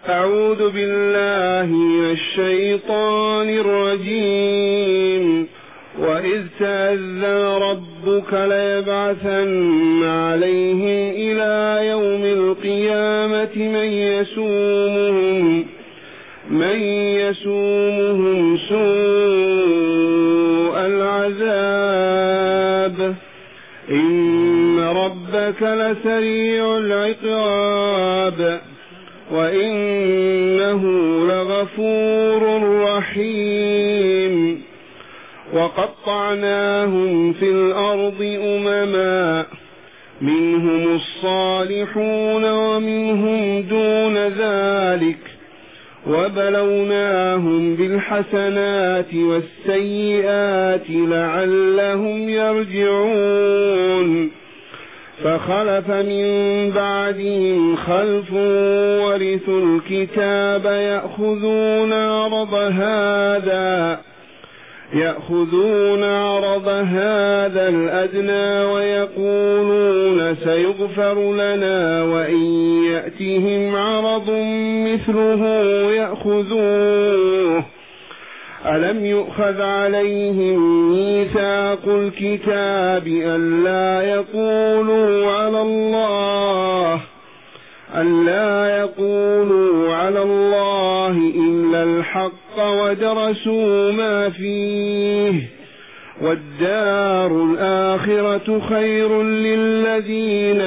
أعوذ بالله من الشيطان الرجيم. وإذ تأذن ربك ليبعثن عليهم إلى يوم القيامة من يسومهم سوء العذاب إن ربك لسريع العقاب وإنه لغفور رحيم. وقطعناهم في الأرض أمما منهم الصالحون ومنهم دون ذلك وبلوناهم بالحسنات والسيئات لعلهم يرجعون. فخلف من بعدهم خلف ورثوا الكتاب يأخذون عرض هذا الأدنى ويقولون سيغفر لنا وإن يأتهم عرض مثله يأخذوه. ألم يؤخذ عليهم ميثاق الكتاب ألا يقولوا على الله إلا الحق ودرسوا ما فيه والدار الآخرة خير للذين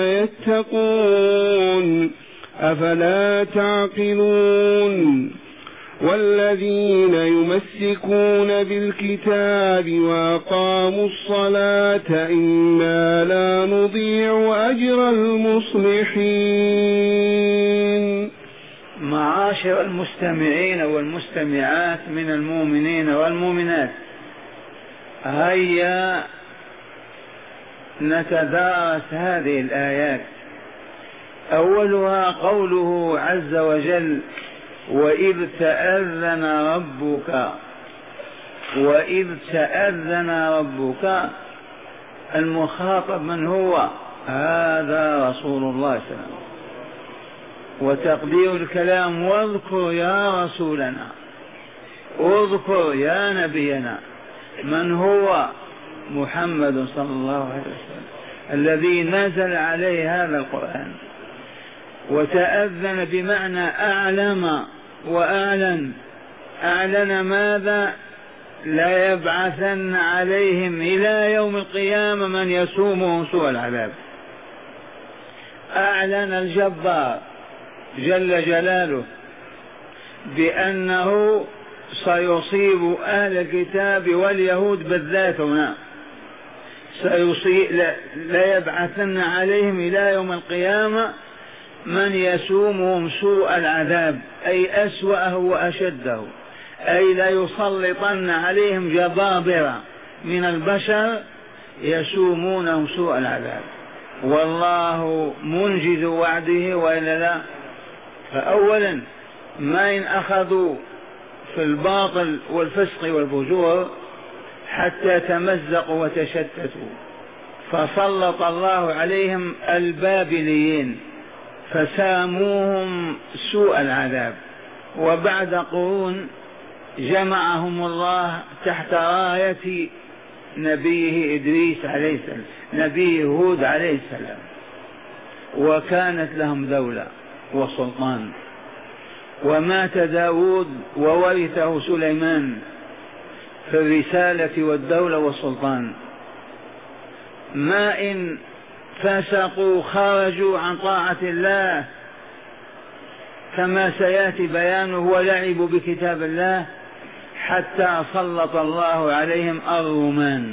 يتقون أفلا تعقلون. والذين يمسكون بالكتاب وأقاموا الصلاة إنا لا نضيع أجر المصلحين. معاشر المستمعين والمستمعات من المؤمنين والمؤمنات، هيا نتدارس هذه الآيات. أولها قوله عز وجل: وإذ تأذن ربك. المخاطب من هو؟ هذا رسول الله صلى الله عليه وسلم. وتقدير الكلام: واذكر يا رسولنا، اذكر يا نبينا. من هو؟ محمد صلى الله عليه وسلم الذي نزل عليه هذا القرآن. وتأذن بمعنى أعلم وأعلن. أعلن ماذا؟ لا يبعثن عليهم إلى يوم القيامة من يسومهم سوء العذاب. أعلن الجبار جل جلاله بأنه سيصيب أهل الكتاب واليهود بالذات هنا، لا يبعثن عليهم إلى يوم القيامة من يسومهم سوء العذاب، أي أسوأه وأشده، أي لا يسلطن عليهم جبابرة من البشر يسومونهم سوء العذاب، والله منجز وعده وإلا لا. فأولا ما إن أخذوا في الباطل والفسق والفجور حتى تمزقوا وتشتتوا، فسلط الله عليهم البابليين فساموهم سوء العذاب. وبعد قرون جمعهم الله تحت راية نبيه إدريس عليه السلام، نبي هود عليه السلام، وكانت لهم دولة وسلطان. ومات داود وورثه سليمان في الرسالة والدولة والسلطان. ما إن فسقوا خرجوا عن طاعة الله كما سيأتي بيانه ولعبوا بكتاب الله حتى سلط الله عليهم الرومان،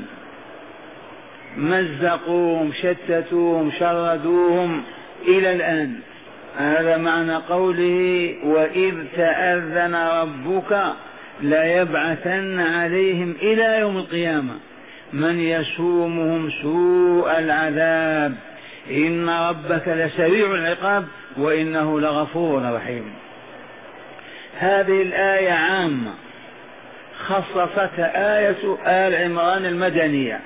مزقوهم شتتوهم شردوهم إلى الآن. هذا معنى قوله: وإذ تأذن ربك ليبعثن عليهم إلى يوم القيامة من يسومهم سوء العذاب إن ربك لسريع العقاب وإنه لغفور رحيم. هذه الآية عامة خصصتها آية آل عمران المدنية.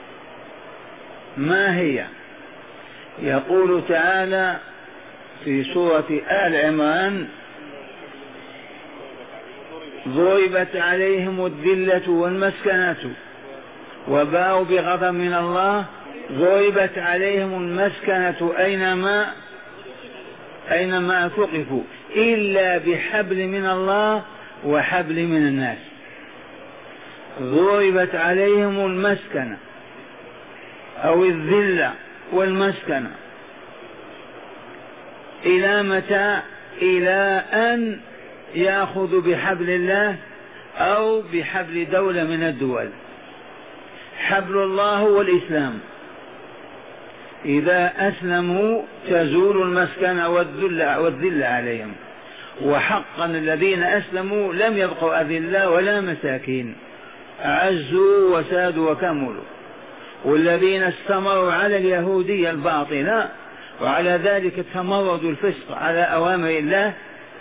ما هي؟ يقول تعالى في سورة آل عمران: ضربت عليهم الذلة والمسكنة وباءوا بغضب من الله. ضربت عليهم المسكنة أينما ثقفوا إلا بحبل من الله وحبل من الناس. ضربت عليهم المسكنة أو الذلة والمسكنة إلى متى؟ إلى أن يأخذوا بحبل الله أو بحبل دولة من الدول. حبل الله هو الإسلام، إذا أسلموا تزول المسكنة والذلة عليهم. وحقا الذين أسلموا لم يبقوا أذلة ولا مساكين، عزوا وسادوا وكملوا. والذين استمروا على اليهودية الباطلة وعلى ذلك تمردوا الفسق على أوامر الله،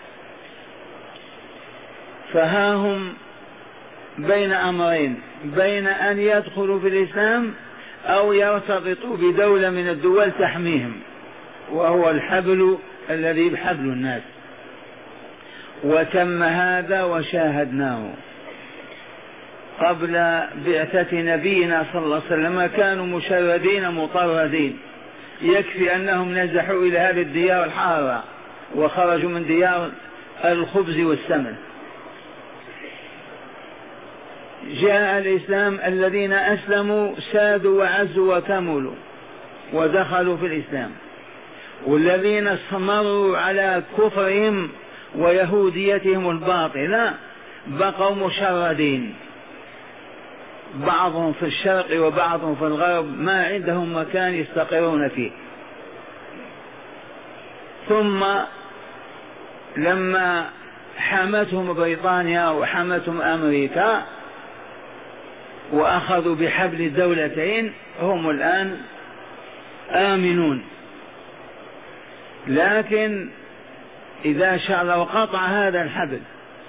فها هم بين أمرين: بين أن يدخلوا في الإسلام أو يرتبطوا بدولة من الدول تحميهم، وهو الحبل الذي بحبل الناس. وتم هذا وشاهدناه قبل بعثة نبينا صلى الله عليه وسلم. كانوا مشردين مطردين، يكفي أنهم نزحوا إلى هذه الديار الحارة وخرجوا من ديار الخبز والسمن. جاء الإسلام، الذين أسلموا سادوا وعزوا وكملوا ودخلوا في الإسلام، والذين استمروا على كفرهم ويهوديتهم الباطلة بقوا مشردين، بعضهم في الشرق وبعضهم في الغرب، ما عندهم مكان يستقرون فيه. ثم لما حمتهم بريطانيا وحمتهم أمريكا وأخذوا بحبل الدولتين هم الآن آمنون. لكن إذا شاء الله قطع هذا الحبل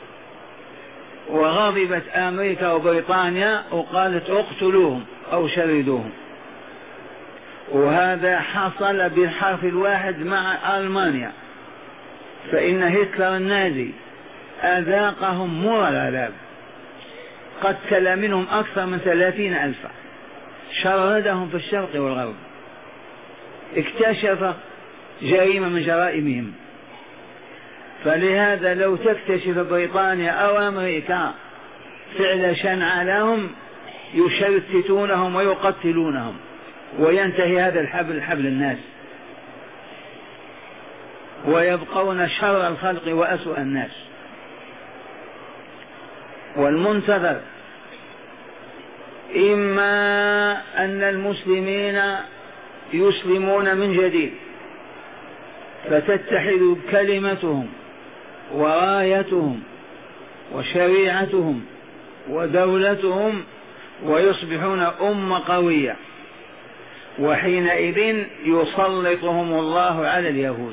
وغضبت أمريكا وبريطانيا وقالت اقتلوهم أو شردوهم، وهذا حصل بالحرف الواحد مع ألمانيا، فإن هتلر النازي أذاقهم مر العذاب، قتل منهم أكثر من 30,000، شردهم في الشرق والغرب، اكتشف جريمة من جرائمهم. فلهذا لو تكتشف بريطانيا أو أمريكا فعل شنع لهم يشتتونهم ويقتلونهم، وينتهي هذا الحبل حبل الناس، ويبقون شر الخلق وأسوأ الناس. والمنتظر إما أن المسلمين يسلمون من جديد فتتحد كلمتهم ورايتهم وشريعتهم ودولتهم ويصبحون أمة قوية، وحينئذ يسلطهم الله على اليهود.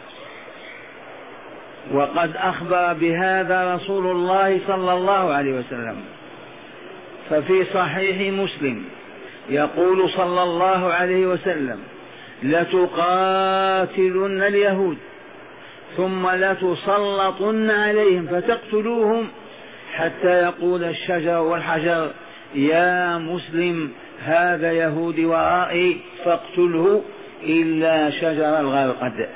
وقد أخبر بهذا رسول الله صلى الله عليه وسلم، ففي صحيح مسلم يقول صلى الله عليه وسلم: لتقاتلن اليهود ثم لتسلطن عليهم فتقتلوهم حتى يقول الشجر والحجر يا مسلم هذا يهودي ورائي فاقتله إلا شجر الغرقد.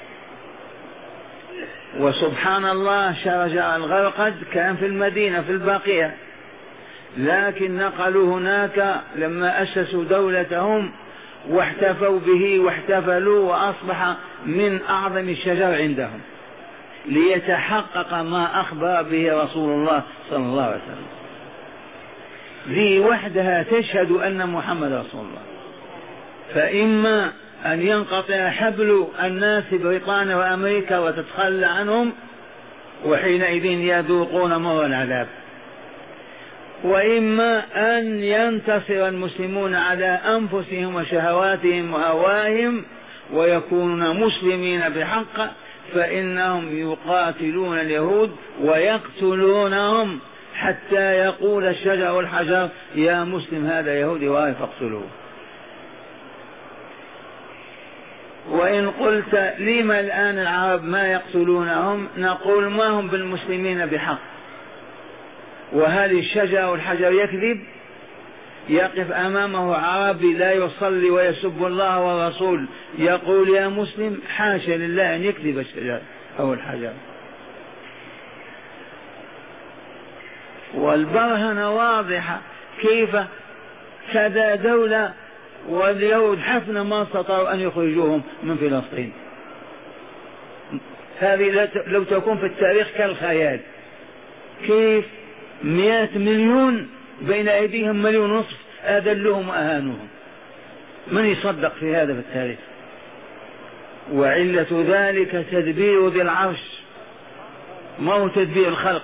وسبحان الله، شجر الغرقد كان في المدينة في البقيع، لكن نقلوا هناك لما أسسوا دولتهم واحتفوا به واحتفلوا، وأصبح من أعظم الشجر عندهم، ليتحقق ما أخبر به رسول الله صلى الله عليه وسلم. ذي وحدها تشهد أن محمد رسول الله. فإما أن ينقطع حبل الناس بريطانيا وأمريكا وتتخلى عنهم، وحينئذ يذوقون مر العذاب، وإما أن ينتصر المسلمون على أنفسهم وشهواتهم وأهواهم ويكونون مسلمين بحق، فإنهم يقاتلون اليهود ويقتلونهم حتى يقول الشجر والحجر يا مسلم هذا يهودي وهاي فاقتلوه. وإن قلت لما الآن العرب ما يقتلونهم، نقول ما هم بالمسلمين بحق، وهل الشجر والحجر يكذب؟ يقف أمامه عربي لا يصلي ويسب الله والرسول يقول يا مسلم حاشا لله أن يكذب الشجر أو الحجر. والبرهنة واضحة كيف كذا دولة واليهود حفنا ما استطاعوا أن يخرجوهم من فلسطين. هذه لو تكون في التاريخ كالخيال. كيف 100 مليون بين أيديهم 1.5 مليون أذلهم وأهانوهم. من يصدق في هذا في التاريخ؟ وعلة ذلك تدبير ذي العرش ما هو تدبير الخلق.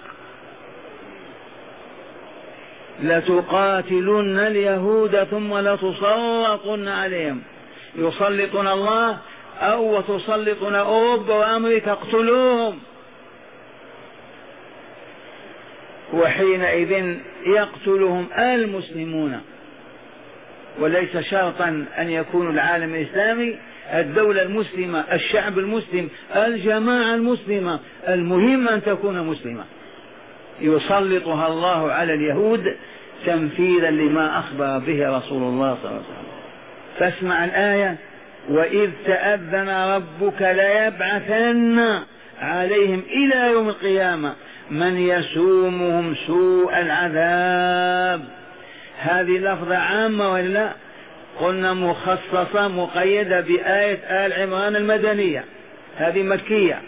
لتقاتلن اليهود ثم لتسلطن عليهم. يسلطون الله أو تسلطون أوروبا وأمريكا اقتلوهم. وحينئذ يقتلهم المسلمون، وليس شرطا أن يكون العالم الإسلامي، الدولة المسلمة، الشعب المسلم، الجماعة المسلمة، المهم أن تكون مسلمة. يسلطها الله على اليهود تنفيذا لما أخبر به رسول الله صلى الله عليه وسلم. فاسمع الآية: وإذ تأذن ربك ليبعثن عليهم إلى يوم القيامة من يسومهم سوء العذاب. هذه لفظة عامة ولا قلنا مخصصة مقيدة بآية آل عمران المدنية، هذه مكية.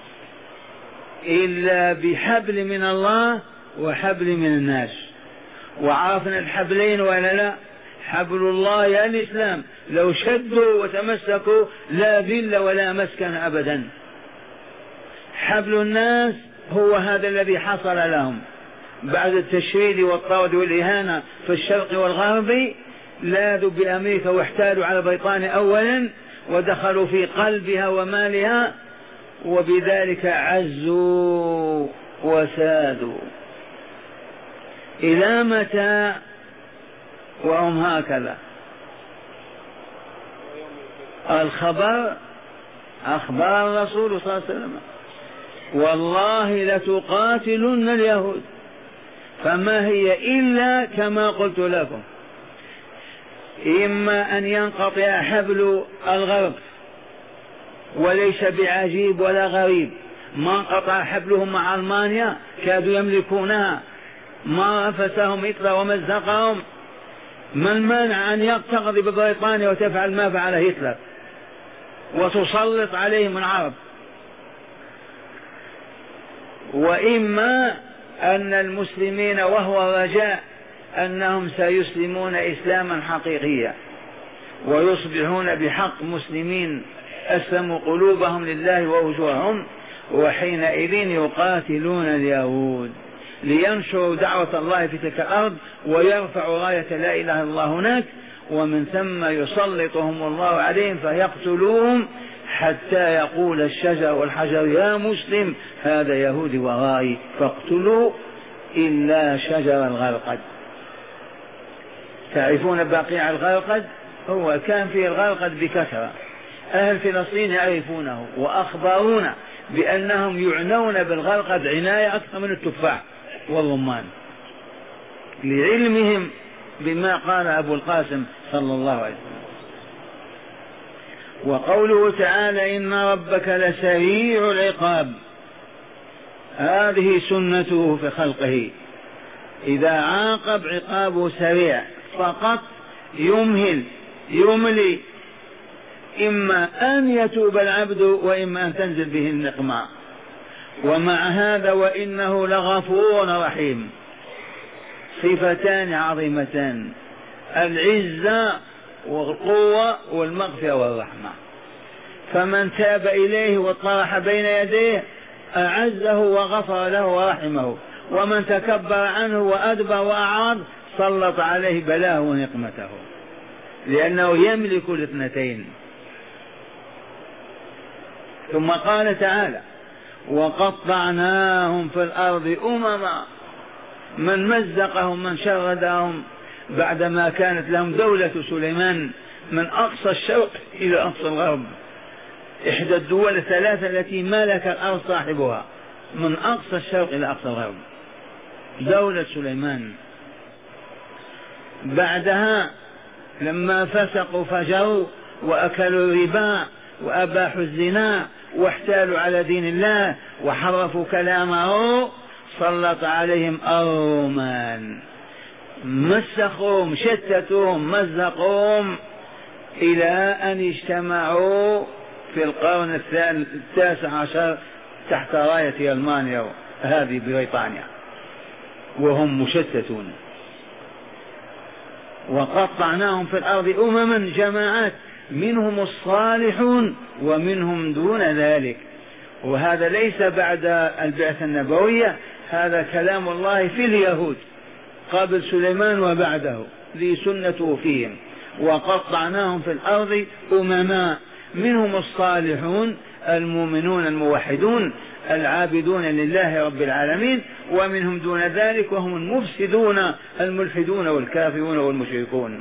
إلا بحبل من الله وحبل من الناس. وعرفنا الحبلين ولا لا؟ حبل الله يا الإسلام لو شدوا وتمسكوا لا ذل ولا مسكن أبدا. حبل الناس هو هذا الذي حصل لهم بعد التشريد والطرد والإهانة في الشرق والغرب. لاذوا بأمريكا واحتالوا على بريطانيا أولا ودخلوا في قلبها ومالها، وبذلك عزوا وسادوا. إلى متى وهم هكذا؟ الخبر أخبار الرسول صلى الله عليه وسلم: والله لتقاتلن اليهود. فما هي إلا كما قلت لكم: إما أن ينقطع حبل الغرب، وليس بعجيب ولا غريب، ما انقطع حبلهم مع ألمانيا كادوا يملكونها، ما أنفسهم هتلر ومزقهم. ما المانع أن تقضي ببريطانيا وتفعل ما فعل هتلر وتسلط عليهم العرب؟ وإما أن المسلمين وهو رجاء أنهم سيسلمون إسلاما حقيقيا ويصبحون بحق مسلمين أسلموا قلوبهم لله ووجوههم، وحينئذ يقاتلون اليهود لينشروا دعوة الله في تلك الأرض ويرفعوا راية لا إله إلا الله هناك، ومن ثم يسلطهم الله عليهم فيقتلوهم حتى يقول الشجر والحجر يا مسلم هذا يهودي ورائي فاقتلوا إلا شجر الغرقد. تعرفون بقيع الغرقد؟ هو كان فيه الغرقد بكثرة، أهل فلسطين يعرفونه وأخبرونا بأنهم يعنون بالغرقد عناية أكثر من التفاح والرمان، لعلمهم بما قال أبو القاسم صلى الله عليه وسلم. وقوله تعالى: إن ربك لسريع العقاب، هذه سنته في خلقه، إذا عاقب عقابه سريع، فقط يملي، إما أن يتوب العبد وإما أن تنزل به النقمة. ومع هذا وإنه لغفور رحيم، صفتان عظيمتان: العزة والقوة والمغفرة والرحمة. فمن تاب إليه وطرح بين يديه أعزه وغفر له ورحمه، ومن تكبر عنه وأدبر وأعرض سلط عليه بلاه ونقمته، لأنه يملك الاثنتين. ثم قال تعالى: وقطعناهم في الأرض أمما، من مزقهم من شردهم بعدما كانت لهم دولة سليمان من أقصى الشرق إلى أقصى الغرب، إحدى الدول الثلاثة التي ملك الأرض صاحبها من أقصى الشرق إلى أقصى الغرب. دولة سليمان. بعدها لما فسقوا فجروا وأكلوا الربا وأباحوا الزنا واحتالوا على دين الله وحرفوا كلامه، سلط عليهم أرومان مسخوهم شتتوهم مزقوهم إلى أن اجتمعوا في القرن التاسع عشر تحت راية ألمانيا هذه بريطانيا، وهم مشتتون. وقطعناهم في الأرض أمما جماعات، منهم الصالحون ومنهم دون ذلك. وهذا ليس بعد البعثة النبوية، هذا كلام الله في اليهود قبل سليمان وبعده، ذي سنته فيهم. وقطعناهم في الأرض أمما، منهم الصالحون المؤمنون الموحدون العابدون لله رب العالمين، ومنهم دون ذلك وهم المفسدون الملحدون والكافرون والمشركون.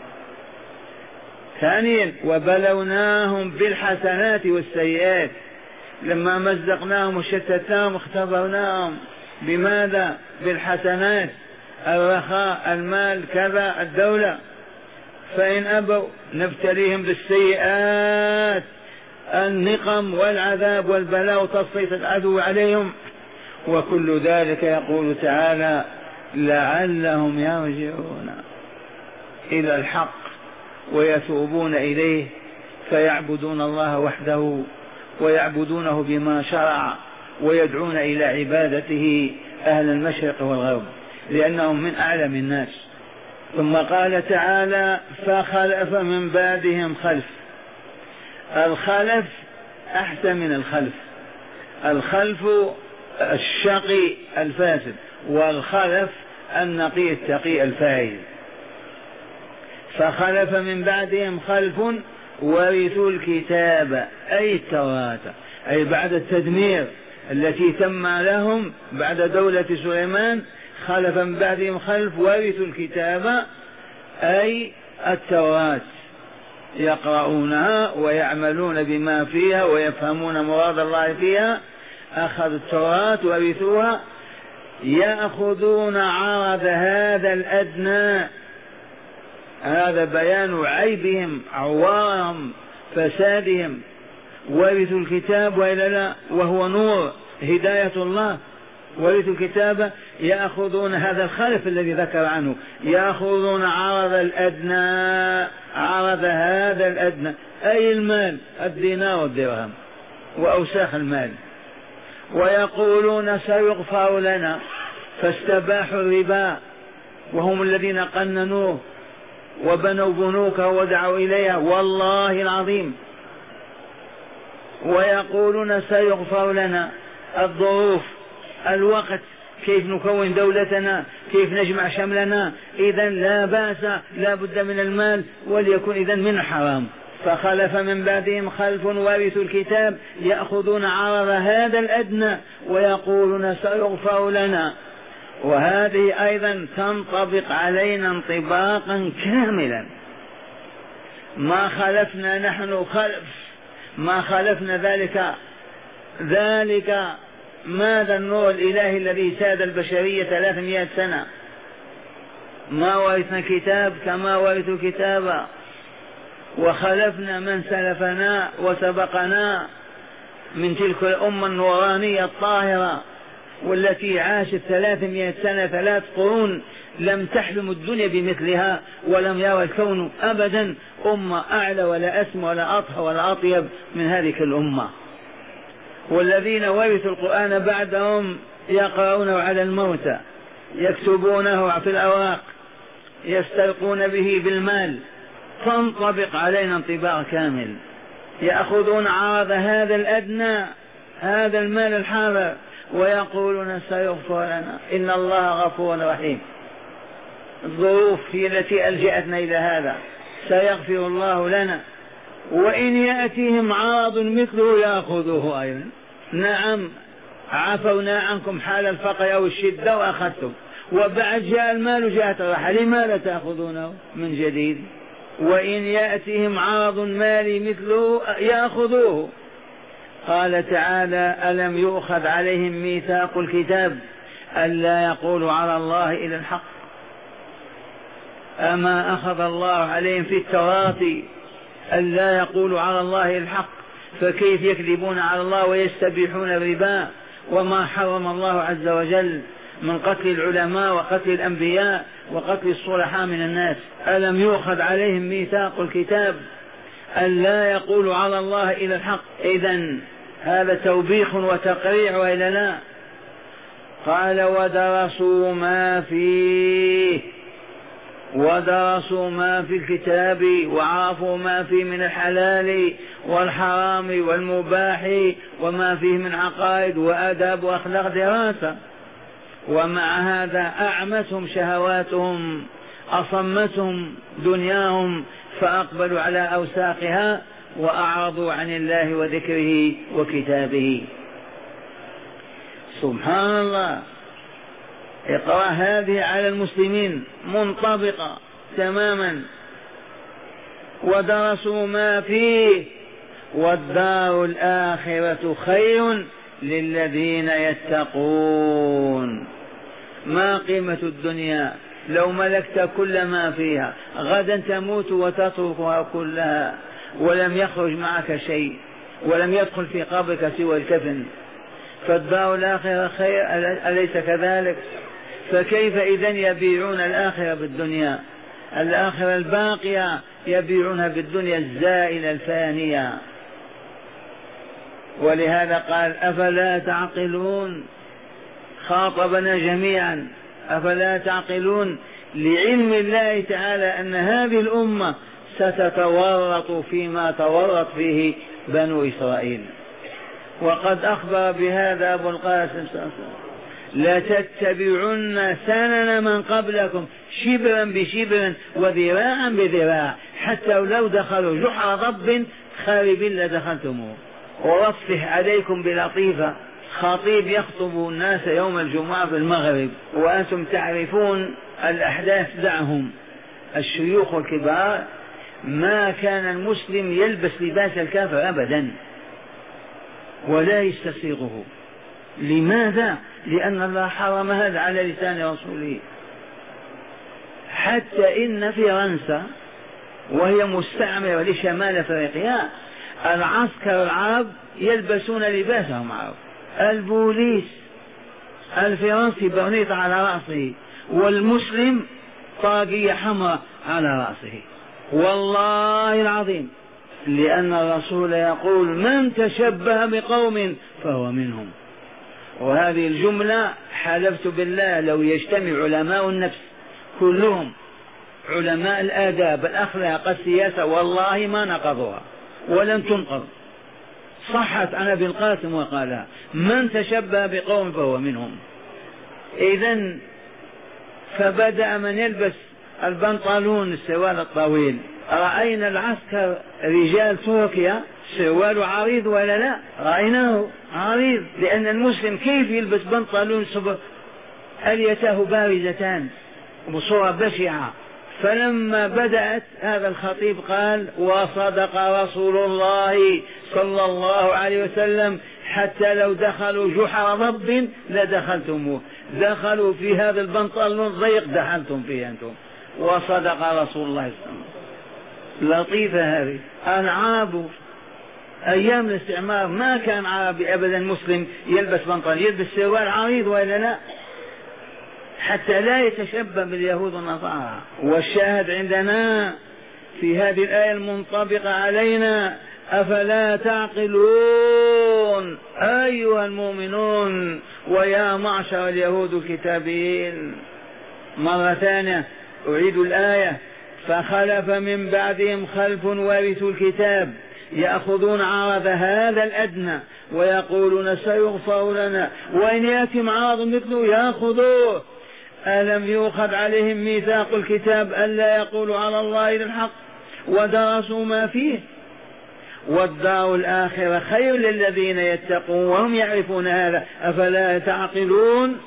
ثانيا وبلوناهم بالحسنات والسيئات، لما مزقناهم وشتتناهم اختبرناهم بماذا؟ بالحسنات، الرخاء، المال، كذا، الدولة. فإن أبوا نبتليهم بالسيئات، النقم والعذاب والبلاء وتسليط العدو عليهم. وكل ذلك يقول تعالى لعلهم يرجعون إلى الحق ويتوبون إليه فيعبدون الله وحده ويعبدونه بما شرع ويدعون إلى عبادته أهل المشرق والغرب، لأنهم من أعلم الناس. ثم قال تعالى فخلف من بعدهم خلف. الخلف أحسن من الخلف، الخلف الشقي الفاسد، والخلف النقي التقي الفائز. فخلف من بعدهم خلف ورثوا الكتاب أي التوراة، أي بعد التدمير التي تم لهم بعد دولة سليمان، خلف من بعدهم خلف ورثوا الكتاب أي التوراة، يقرؤونها ويعملون بما فيها ويفهمون مراد الله فيها. أخذوا التوراة ورثوها، يأخذون عرض هذا الأدنى، هذا بيان عيبهم عوارهم فسادهم. ورثوا الكتاب وإلا لا، وهو نور هداية الله. ورثوا الكتاب يأخذون هذا الخلف الذي ذكر عنه، يأخذون عرض الأدنى، عرض هذا الأدنى أي المال، الدينار والدرهم وأوساخ المال، ويقولون سيغفر لنا. فاستباحوا الربا وهم الذين قننوه وبنوا بنوكه ودعوا إليها والله العظيم. ويقولون سيغفر لنا. الظروف، الوقت، كيف نكون دولتنا، كيف نجمع شملنا، إذن لا بأس، لا بد من المال، وليكن إذن من حرام. فخلف من بعدهم خلف ورثوا الكتاب يأخذون عرض هذا الأدنى ويقولون سيغفر لنا. وهذه أيضا تنطبق علينا انطباقا كاملا. ما خلفنا نحن خلف، ما خلفنا ذلك ماذا النور الإلهي الذي ساد البشرية 300 سنة. ما ورثنا كتاب كما ورثوا كتابا، وخلفنا من سلفنا وسبقنا من تلك الأمة النورانية الطاهرة والتي عاشت 300 سنة، 3 قرون لم تحلم الدنيا بمثلها، ولم يرى الكون أبدا أمة أعلى ولا أسمى ولا أطهر ولا أطيب من هذه الأمة. والذين ورثوا القرآن بعدهم يقرؤونه على الموتى، يكتبونه في الأوراق، يستلقون به بالمال. تنطبق علينا انطباق كامل. يأخذون عرض هذا الأدنى، هذا المال الحاضر، ويقولون سيغفر لنا، إن الله غفور رحيم. الظروف هي التي ألجأتنا إلى هذا. سيغفر الله لنا، وإن يأتيهم عرض مثله يأخذوه أيضا. نعم عفونا عنكم حال الفقر أو الشدة وأخذتم، وبعد جاء المال جاءت الراحة، لماذا تأخذونه من جديد؟ وإن يأتيهم عرض مالي مثله يأخذوه. قال تعالى ألم يؤخذ عليهم ميثاق الكتاب ألا يقولوا على الله إلا الحق. أما أخذ الله عليهم في التوراة ألا يقولوا على الله إلا الحق، فكيف يكذبون على الله ويستبيحون الربا وما حرم الله عز وجل من قتل العلماء وقتل الأنبياء وقتل الصلحاء من الناس؟ ألم يؤخذ عليهم ميثاق الكتاب ألا يقولوا على الله إلا الحق؟ إذن هذا توبيخ وتقريع وإلا لا؟ قال ودرسوا ما في الكتاب وعرفوا ما فيه من الحلال والحرام والمباح وما فيه من عقائد وآداب وأخلاق دراسة، ومع هذا أعمتهم شهواتهم، أصمتهم دنياهم، فأقبلوا على أوساقها وأعرضوا عن الله وذكره وكتابه. سبحان الله. اقرأ هذه على المسلمين منطبقة تماما. ودرسوا ما فيه والدار الآخرة خير للذين يتقون. ما قيمة الدنيا لو ملكت كل ما فيها؟ غدا تموت وتتركها كلها ولم يخرج معك شيء ولم يدخل في قبرك سوى الكفن. فالدار الآخرة خير، أليس كذلك؟ فكيف إذن يبيعون الآخرة بالدنيا؟ الآخرة الباقية يبيعونها بالدنيا الزائلة الفانية. ولهذا قال أفلا تعقلون، خاطبنا جميعا أفلا تعقلون، لعلم الله تعالى أن هذه الأمة ستتورط فيما تورط فيه بنو إسرائيل. وقد أخبر بهذا أبو القاسم صلى الله عليه وسلم لتتبعن سنن من قبلكم شبرا بشبر وذراعا بذراع حتى لو دخلوا جحر ضب خارب لدخلتموه. ورفه عليكم بلطيفة، خطيب يخطب الناس يوم الجمعة في المغرب وأنتم تعرفون الأحداث دعهم، الشيوخ الكبار ما كان المسلم يلبس لباس الكافر أبدا ولا يستسيغه. لماذا؟ لأن الله حرم هذا على لسان رسوله. حتى إن فرنسا وهي مستعمرة لشمال أفريقيا العسكر العرب يلبسون لباسهم عرب. البوليس الفرنسي برنيط على رأسه والمسلم طاقية حمراء على رأسه، والله العظيم، لأن الرسول يقول من تشبه بقوم فهو منهم. وهذه الجملة حلفت بالله لو يجتمع علماء النفس كلهم، علماء الآداب الأخلاق السياسة، والله ما نقضوها ولن تنقض. صحت عن ابن القاسم وقالها من تشبه بقوم فهو منهم. إذن فبدأ من يلبس البنطلون السوال الطويل. رأينا العسكر رجال تركيا سوال عريض ولا لا؟ رأيناه عريض، لأن المسلم كيف يلبس بنطلون أليته بارزتان بصورة بشعة. فلما بدأت هذا الخطيب قال وصدق رسول الله صلى الله عليه وسلم حتى لو دخلوا جحر ضب لدخلتموه، دخلوا في هذا البنطلون ضيق دخلتم فيه أنتم. وصدق رسول الله صلى الله عليه وسلم. لطيفة هذه. العرب أيام الاستعمار ما كان عربي أبدا مسلم يلبس بنطلون، يلبس سروال عريض ولا لا، حتى لا يتشبه باليهود والنصارى. والشاهد عندنا في هذه الآية المنطبقة علينا أفلا تعقلون أيها المؤمنون ويا معشر اليهود الكتابيين. مرة ثانية أعيد الآية فخلف من بعدهم خلف ورثوا الكتاب يأخذون عرض هذا الأدنى ويقولون سيغفر لنا وإن يأتهم عرض مثله يأخذوه. ألم يؤخذ عليهم ميثاق الكتاب ألا يقولوا على الله إلا الحق ودرسوا ما فيه والدار الآخرة خير للذين يتقون وهم يعرفون هذا أفلا تعقلون.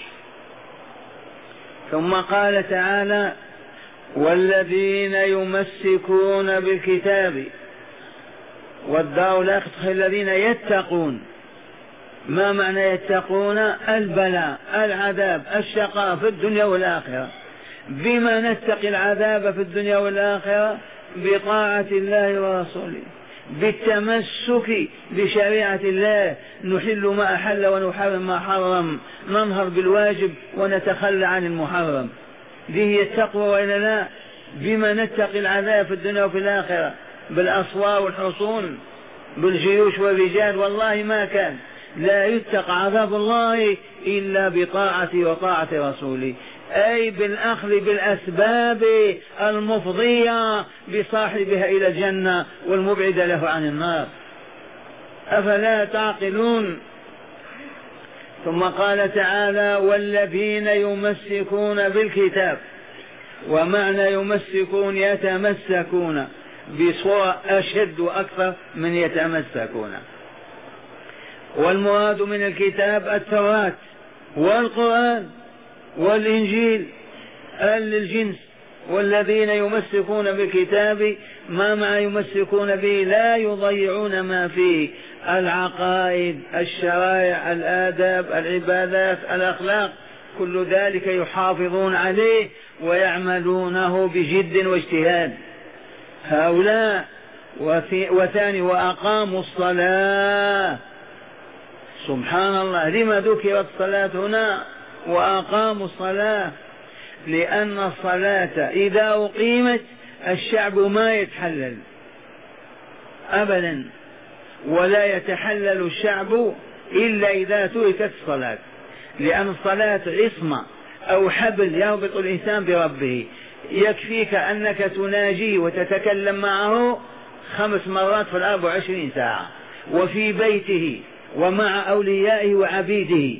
ثم قال تعالى والذين يمسكون بالكتاب والدار الآخرة خير الذين يتقون. ما معنى يتقون؟ البلاء، العذاب، الشقاء في الدنيا والآخرة. بما نتقي العذاب في الدنيا والآخرة؟ بطاعة الله ورسوله، بالتمسك بشريعة الله، نحل ما أحل ونحرم ما حرم، ننهض بالواجب ونتخلى عن المحرم. دي هي التقوى وإلا لا؟ بما نتقي العذاب في الدنيا وفي الآخرة؟ بالأسوار والحصون، بالجيوش والرجال؟ والله ما كان. لا يتقى عذاب الله إلا بطاعته وطاعة رسوله، أي بالأخذ بالأسباب المفضية بصاحبها إلى الجنة والمبعدة له عن النار. أفلا تعقلون؟ ثم قال تعالى: والذين يمسكون بالكتاب. ومعنى يمسكون يتمسكون بصورة أشد وأكثر من يتمسكون. والمراد من الكتاب التوراة والقرآن والإنجيل للجنس. والذين يمسكون بالكتاب ما معنى يمسكون به؟ لا يضيعون ما فيه، العقائد، الشرائع، الآداب، العبادات، الأخلاق، كل ذلك يحافظون عليه ويعملونه بجد واجتهاد هؤلاء. وثاني: وأقاموا الصلاة. سبحان الله، لما ذكرت الصلاة هنا وأقاموا الصلاة؟ لأن الصلاة إذا أقيمت الشعب ما يتحلل أبدا، ولا يتحلل الشعب إلا إذا تركت الصلاة، لأن الصلاة عصمة أو حبل يربط الإنسان بربه. يكفيك أنك تناجيه وتتكلم معه 5 مرات في 24 ساعة، وفي بيته ومع أوليائه وعبيده.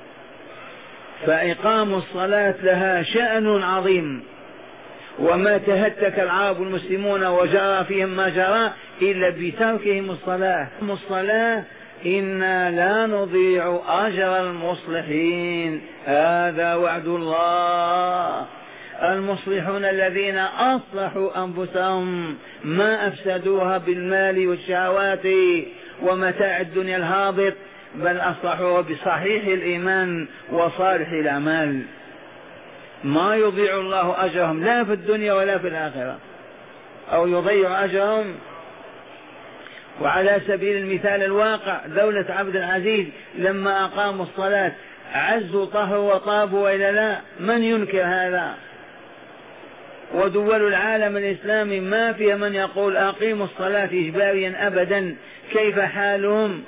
فإقام الصلاة لها شأن عظيم، وما تهتك العرب المسلمون وجرى فيهم ما جرى إلا بتركهم الصلاة. إنا لا نضيع أجر المصلحين، هذا وعد الله. المصلحون الذين أصلحوا أنفسهم، ما أفسدوها بالمال والشهوات ومتاع الدنيا الهابط، بل أصلحوها بصحيح الإيمان وصالح الأعمال. ما يضيع الله أجرهم لا في الدنيا ولا في الآخرة، أو يضيع أجرهم. وعلى سبيل المثال الواقع، دولة عبد العزيز لما أقاموا الصلاة عزوا طهروا وطابوا وإلا لا؟ من ينكر هذا؟ ودول العالم الإسلامي ما فيها من يقول أقيموا الصلاة إجباريا أبدا. كيف حالهم؟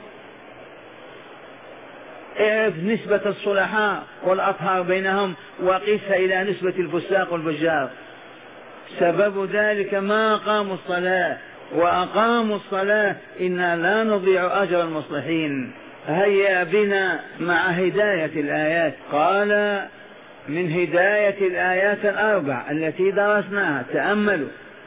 اعرف نسبة الصلحاء والأطهار بينهم وقسها إلى نسبة الفساق والفجار. سبب ذلك ما أقاموا الصلاة. وأقاموا الصلاة إنا لا نضيع أجر المصلحين. هيا بنا مع هداية الآيات. قال: من هداية الآيات الأربع التي درسناها، تأملوا: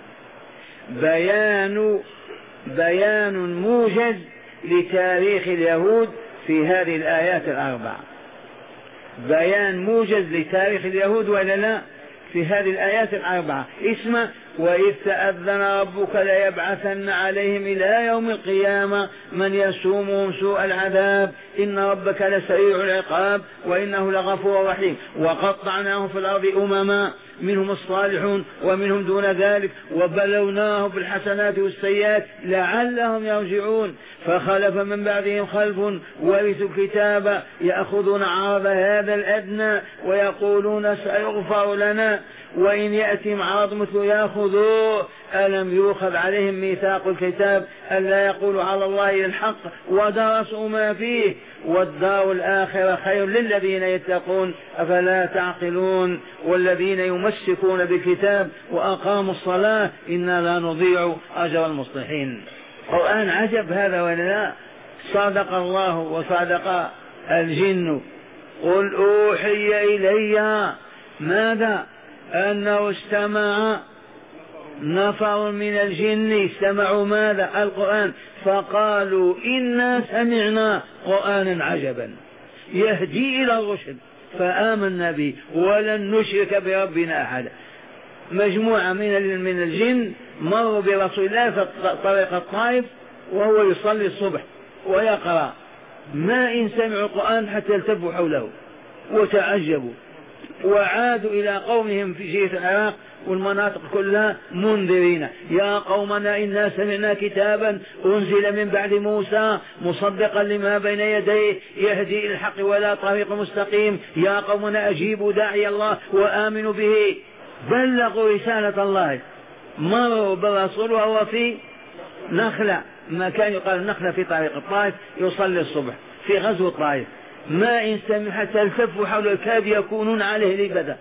بيان موجز لتاريخ اليهود في هذه الآيات الأربع. بيان موجز لتاريخ اليهود ولا لا في هذه الآيات الأربعة. اسمع: وإذ تأذن ربك ليبعثن عليهم إلى يوم القيامة من يسومهم سوء العذاب إن ربك لسريع العقاب وإنه لغفور رحيم. وقطعناهم في الأرض أمما منهم الصالحون ومنهم دون ذلك وبلوناهم بالحسنات والسيئات لعلهم يرجعون. فخلف من بعدهم خلف ورثوا الكتاب يأخذون عرض هذا الأدنى ويقولون سيغفر لنا وإن يأتهم عرض مثل يأخذوه. ألم يؤخذ عليهم ميثاق الكتاب ألا يقولوا على الله إلا الحق ودرسوا ما فيه والدار الآخرة خير للذين يتقون أفلا تعقلون. والذين يمسكون بالكتاب وأقاموا الصلاة إنا لا نضيع أجر المصلحين. قرآن عجب هذا ولا لا؟ صدق الله وصدق الجن. قل أوحي إلي ماذا؟ أنه استمع نفر من الجن. استمعوا ماذا؟ القرآن. فقالوا إنا سمعنا قرآنا عجبا يهدي إلى الرشد فآمنا به ولن نشرك بربنا أحدا. مجموعة من الجن مروا برسول الله في طريق الطائف وهو يصلي الصبح ويقرأ ما إن سمعوا القرآن حتى التفوا حوله وتعجبوا، وعادوا إلى قومهم في جهة العراق والمناطق كلها منذرين: يا قومنا إنا سمعنا كتابا أنزل من بعد موسى مصدقا لما بين يديه يهدي إلى الحق ولا طريق مستقيم، يا قومنا أجيبوا داعي الله وآمنوا به. بلغوا رسالة الله، مروا بالرسول وهو في نخلة، ما كان يقال نخلة في طريق الطائف، يصلي الصبح في غزو الطائف، ما إن سمع حتى التفوا حول الكاد يكونون عليه لبدا،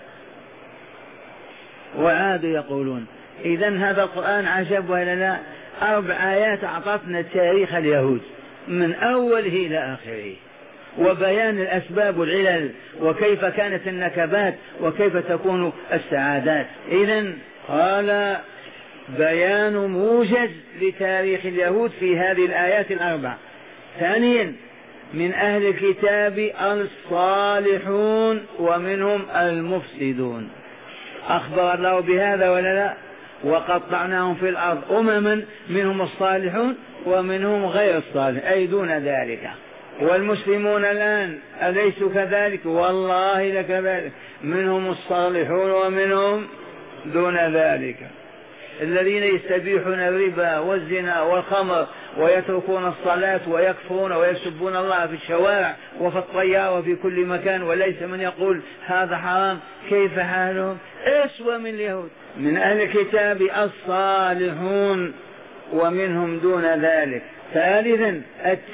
وعادوا يقولون. إذن هذا القرآن عجب ولا لا؟ 4 آيات أعطتنا تاريخ اليهود من أوله إلى آخره، وبيان الأسباب والعلل، وكيف كانت النكبات وكيف تكون السعادات. إذن قال بيان موجز لتاريخ اليهود في هذه الآيات 4. ثانيا: من أهل الكتاب الصالحون ومنهم المفسدون. أخبر الله بهذا ولا لا؟ وقطعناهم في الأرض أمما منهم الصالحون ومنهم غير الصالح أي دون ذلك. والمسلمون الآن أليسوا كذلك؟ والله لكذلك، منهم الصالحون ومنهم دون ذلك. الذين يستبيحون الربا والزنا والخمر ويتركون الصلاة ويكفرون ويسبون الله في الشوارع وفي الطيارة وفي كل مكان، وليس من يقول هذا حرام، كيف حالهم؟ أسوأ من اليهود. من أهل الكتاب الصالحون ومنهم دون ذلك. ثالثا: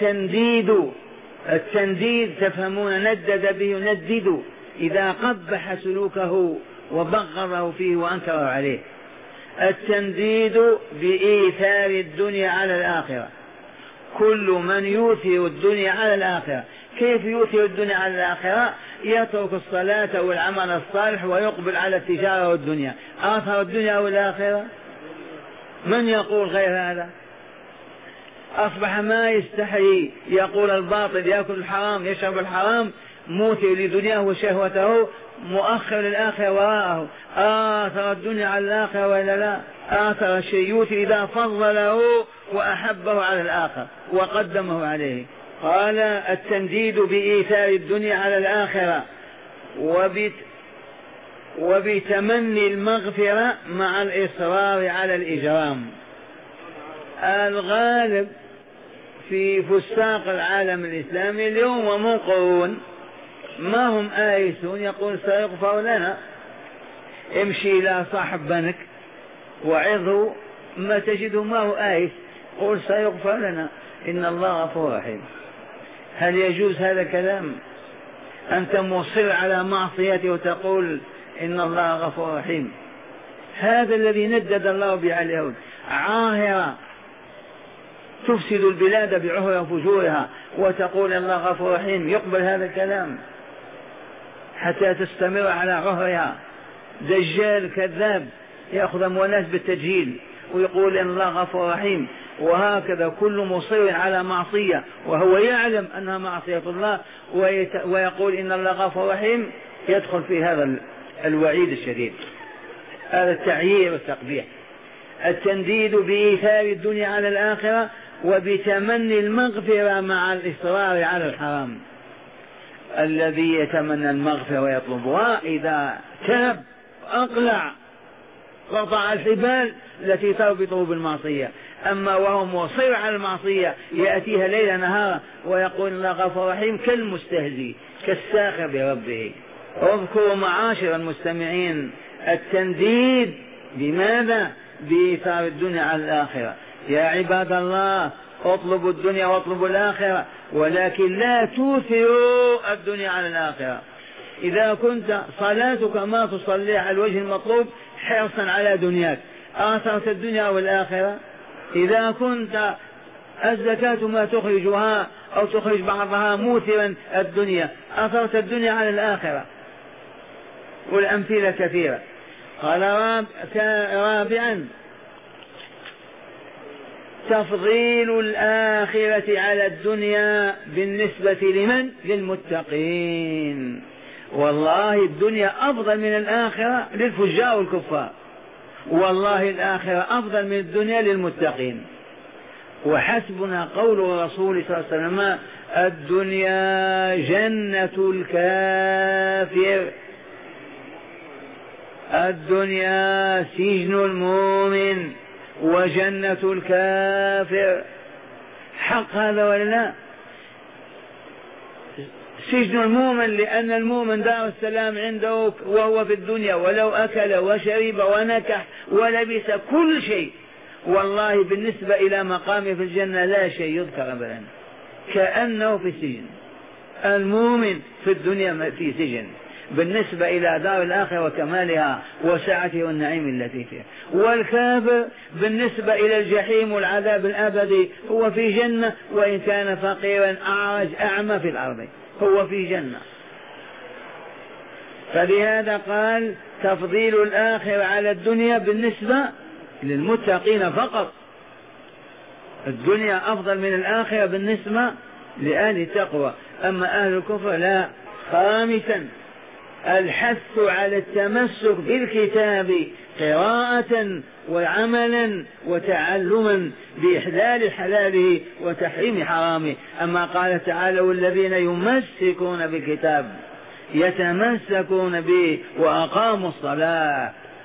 التنديد تفهمون، ندد به يندد إذا قبح سلوكه وبغضه فيه وأنكره عليه. التنديد بإيثار الدنيا على الآخرة، كل من يؤثر الدنيا على الآخرة. كيف يؤثر الدنيا على الآخرة؟ يترك الصلاة والعمل الصالح ويقبل على التجارة والدنيا. آثر الدنيا والآخرة؟ من يقول غير هذا؟ أصبح ما يستحي يقول الباطل، يأكل الحرام، يشرب الحرام، موثر لدنياه وشهوته، مؤخر للآخرة وراءه. آثر الدنيا على الآخرة ولا لا؟ آثر الشيء يؤثر إذا فضله وأحبه على الآخر وقدمه عليه. قال التنديد بإيثار الدنيا على الآخرة وبتمني المغفرة مع الإصرار على الإجرام. الغالب في فساق العالم الإسلامي اليوم ومن قرون ما هم آيسون، يقول سيغفر لنا. امشي إلى صاحب بنك وعظه ما تجده ما هو آيس، قل سيغفر لنا، إن الله غفور رحيم. هل يجوز هذا الكلام؟ أنت مصر على معصيته وتقول إن الله غفور رحيم. هذا الذي ندد الله به على اليهود، عاهرة تفسد البلاد بعهرها وفجورها وتقول الله غفور رحيم. يقبل هذا الكلام حتى تستمر على عهرها؟ دجال كذاب يأخذ أموال بالتجهيل ويقول إن الله غفور رحيم. وهكذا كل مصر على معصية وهو يعلم أنها معصية الله ويقول إن الله غفور رحيم، يدخل في هذا الوعيد الشديد، هذا التعيير والتقبيح. التنديد بإيثار الدنيا على الآخرة وبتمني المغفرة مع الإصرار على الحرام. الذي يتمنى المغفرة ويطلبها إذا تاب أقلع قطع الحبال التي تربطه بالمعصية. أما وهو مصر على المعصية يأتيها ليلا نهارا ويقول الله غفور رحيم كالمستهزي كالساخر بربه. اذكروا معاشر المستمعين التنديد بماذا؟ بإيثار الدنيا على الآخرة. يا عباد الله اطلبوا الدنيا واطلبوا الآخرة، ولكن لا توثروا الدنيا على الآخرة. إذا كنت صلاتك ما تصلي على الوجه المطلوب حرصا على دنياك، آثرت الدنيا والآخرة. إذا كنت الزكاة ما تخرجها أو تخرج بعضها موثرا الدنيا، آثرت الدنيا على الآخرة. والأمثلة كثيرة. قال رابعا تفضيل الآخرة على الدنيا بالنسبة لمن؟ للمتقين. والله الدنيا أفضل من الآخرة للفجار والكفار، والله الآخرة أفضل من الدنيا للمتقين. وحسبنا قول الرسول صلى الله عليه وسلم الدنيا جنة الكافر، الدنيا سجن المؤمن وجنة الكافر. حق هذا ولا لا؟ سجن المؤمن لأن المؤمن دار السلام عنده وهو في الدنيا، ولو أكل وشرب ونكح ولبس كل شيء، والله بالنسبة إلى مقامه في الجنة لا شيء يذكر أبدا، كأنه في سجن. المؤمن في الدنيا في سجن بالنسبة إلى دار الآخرة وكمالها وسعته والنعيم التي فيها. والكافر بالنسبة إلى الجحيم والعذاب الأبدي هو في جنة، وإن كان فقيرا أعرج أعمى في الأرض هو في جنة. فلهذا قال تفضيل الآخرة على الدنيا بالنسبة للمتقين فقط، الدنيا أفضل من الآخرة بالنسبة لأهل التقوى، أما أهل الكفر لا. خامسا الحث على التمسك بالكتاب قراءة وعملا وتعلما بإحلال حلاله وتحريم حرامه. أما قال تعالى والذين يمسكون بالكتاب يتمسكون به وأقاموا الصلاة